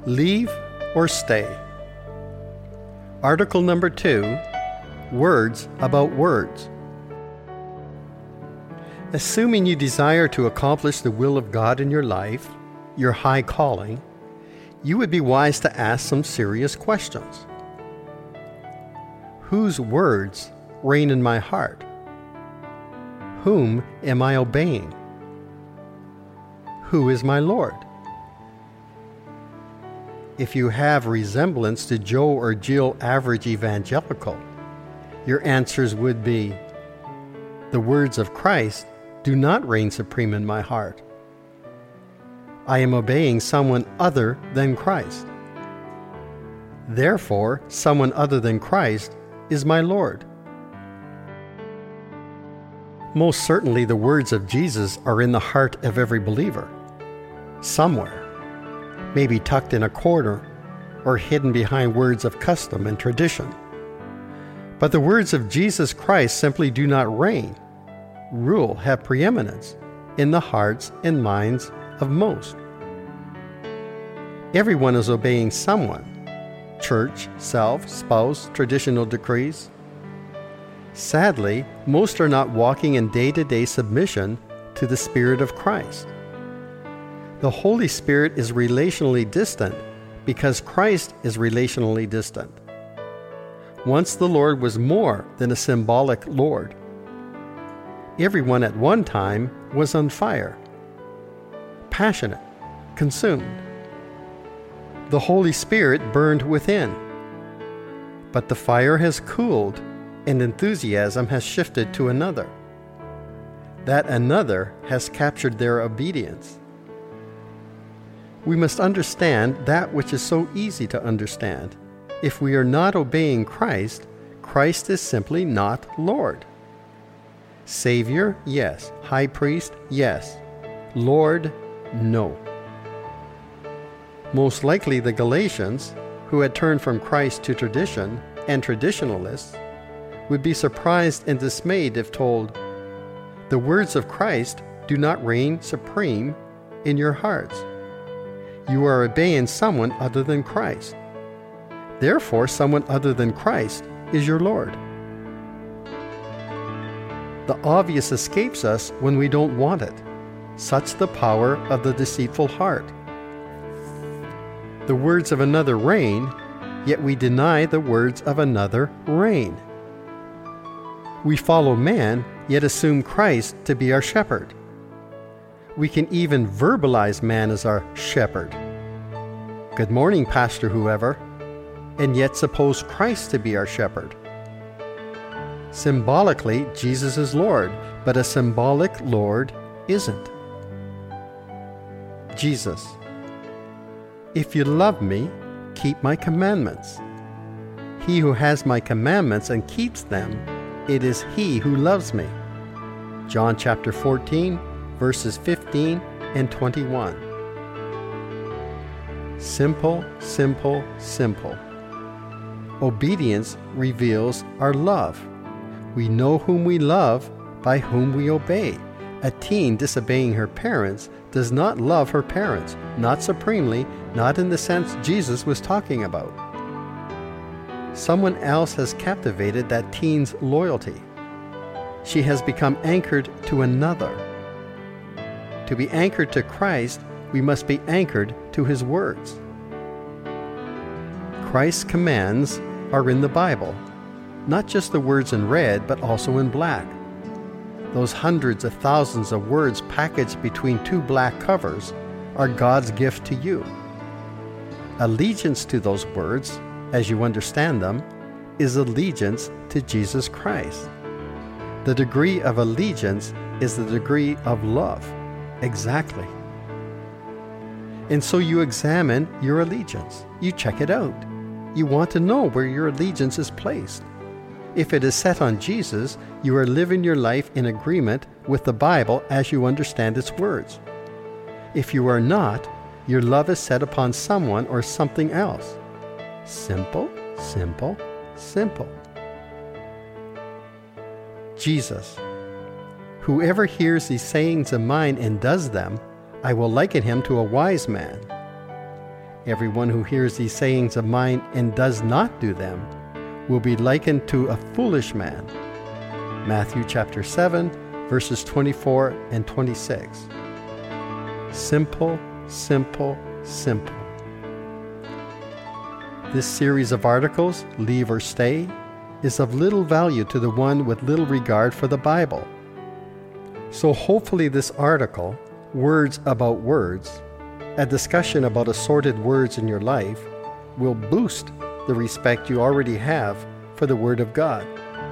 Leave or stay? Article number 2, words about words. Assuming you desire to accomplish the will of God in your life, your high calling, you would be wise to ask some serious questions. Whose words reign in my heart? Whom am I obeying? Who is my Lord? If you have resemblance to Joe or Jill Average Evangelical, your answers would be, the words of Christ do not reign supreme in my heart. I am obeying someone other than Christ. Therefore, someone other than Christ is my Lord. Most certainly the words of Jesus are in the heart of every believer, somewhere, maybe tucked in a corner or hidden behind words of custom and tradition. But the words of Jesus Christ simply do not reign, rule, have preeminence in the hearts and minds of most. Everyone is obeying someone: church, self, spouse, traditional decrees. Sadly, most are not walking in day-to-day submission to the Spirit of Christ. The Holy Spirit is relationally distant because Christ is relationally distant. Once the Lord was more than a symbolic Lord. Everyone at one time was on fire, passionate, consumed. The Holy Spirit burned within, but the fire has cooled and enthusiasm has shifted to another. That another has captured their obedience. We must understand that which is so easy to understand. If we are not obeying Christ, Christ is simply not Lord. Savior, yes. High priest, yes. Lord, no. Most likely the Galatians, who had turned from Christ to tradition and traditionalists, would be surprised and dismayed if told, the words of Christ do not reign supreme in your hearts. You are obeying someone other than Christ. Therefore, someone other than Christ is your Lord. The obvious escapes us when we don't want it. Such the power of the deceitful heart. The words of another reign, yet we deny the words of another reign. We follow man, yet assume Christ to be our shepherd. We can even verbalize man as our shepherd. Good morning, Pastor whoever, and yet suppose Christ to be our shepherd. Symbolically, Jesus is Lord, but a symbolic Lord isn't. Jesus. If you love me, keep my commandments. He who has my commandments and keeps them, it is he who loves me. John chapter 14, verses 15 and 21. Simple, simple, simple. Obedience reveals our love. We know whom we love by whom we obey. A teen disobeying her parents does not love her parents, not supremely, not in the sense Jesus was talking about. Someone else has captivated that teen's loyalty. She has become anchored to another. To be anchored to Christ, we must be anchored to His words. Christ's commands are in the Bible, not just the words in red, but also in black. Those hundreds of thousands of words packaged between two black covers are God's gift to you. Allegiance to those words, as you understand them, is allegiance to Jesus Christ. The degree of allegiance is the degree of love. Exactly. And so you examine your allegiance. You check it out. You want to know where your allegiance is placed. If it is set on Jesus, you are living your life in agreement with the Bible as you understand its words. If you are not, your love is set upon someone or something else. Simple, simple, simple. Jesus. Whoever hears these sayings of mine and does them, I will liken him to a wise man. Everyone who hears these sayings of mine and does not do them will be likened to a foolish man. Matthew chapter 7, verses 24 and 26. Simple, simple, simple. This series of articles, Leave or Stay, is of little value to the one with little regard for the Bible. So hopefully this article, Words About Words, a discussion about assorted words in your life, will boost the respect you already have for the Word of God.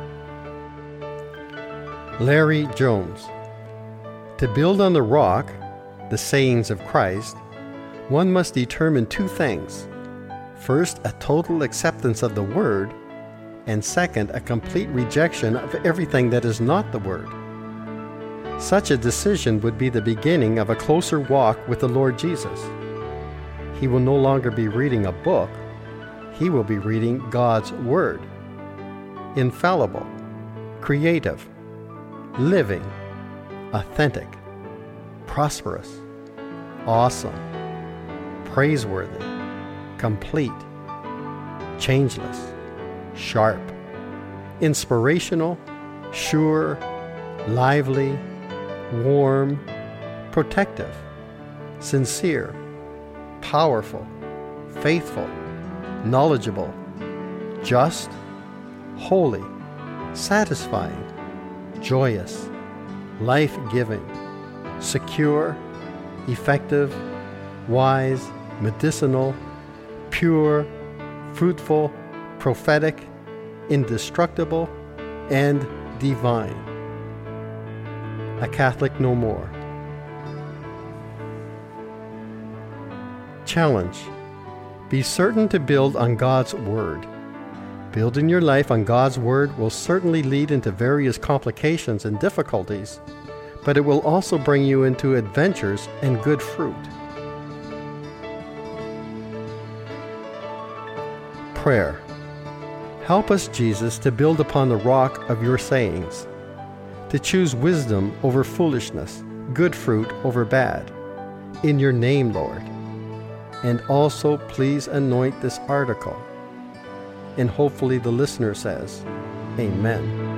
Larry Jones. To build on the rock, the sayings of Christ, one must determine two things. First, a total acceptance of the Word, and second, a complete rejection of everything that is not the Word. Such a decision would be the beginning of a closer walk with the Lord Jesus. He will no longer be reading a book. He will be reading God's Word. Infallible, creative, living, authentic, prosperous, awesome, praiseworthy, complete, changeless, sharp, inspirational, sure, lively, warm, protective, sincere, powerful, faithful, knowledgeable, just, holy, satisfying, joyous, life-giving, secure, effective, wise, medicinal, pure, fruitful, prophetic, indestructible, and divine. A Catholic no more. Challenge. Be certain to build on God's Word. Building your life on God's Word will certainly lead into various complications and difficulties, but it will also bring you into adventures and good fruit. Prayer. Help us, Jesus, to build upon the rock of your sayings, to choose wisdom over foolishness, good fruit over bad. In your name, Lord. And also please anoint this article. And hopefully the listener says, Amen.